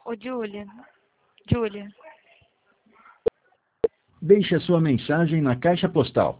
Ô, Júlia. Júlia. Deixe a sua mensagem na caixa postal